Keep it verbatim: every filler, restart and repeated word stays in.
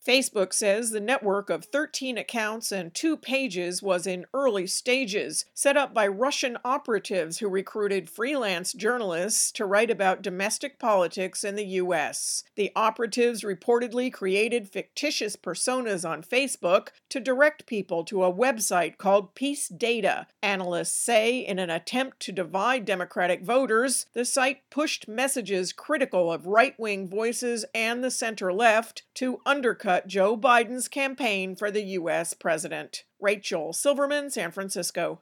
Facebook says the network of thirteen accounts and two pages was in early stages, set up by Russian operatives who recruited freelance journalists to write about domestic politics in the U S. The operatives reportedly created fictitious personas on Facebook to direct people to a website called Peace Data. Analysts say in an attempt to divide Democratic voters, the site pushed messages critical of right-wing voices and the center-left to undercut Joe Biden's campaign for the U S president. Rachel Silverman, San Francisco.